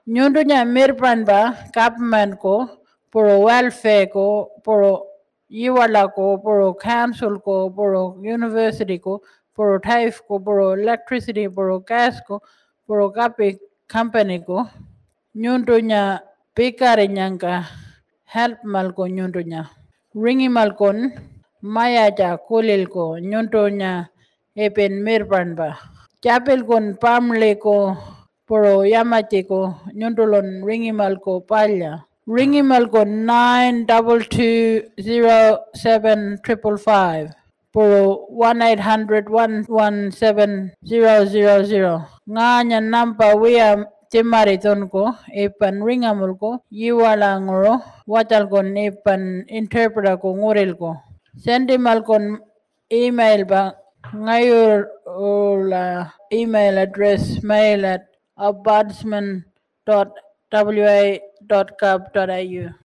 Nyundunya mirpan ba government ko puro welfare ko puro yiwala ko puro council ko puro university ko puro TAFE ko puro electricity puro gas ko puro kapi company ko nyundunya pikari nyangka help mal ko nyundunya ringi mal kon maya ja kulil ko nyundunya epen mirpan ba chapel kon pamle ko puro yamati ko nyuntulon ringimal ko palya. Ringimal ko 9220755 puro 1-800-117-000. Nganya nampa wia timariton ko ipan ringamul ko yiwala ngoro watal kon ipan interpreter ko nguril ko. Sendimal kon email ba ngayon email address mail at ombudsman.wa.gov.au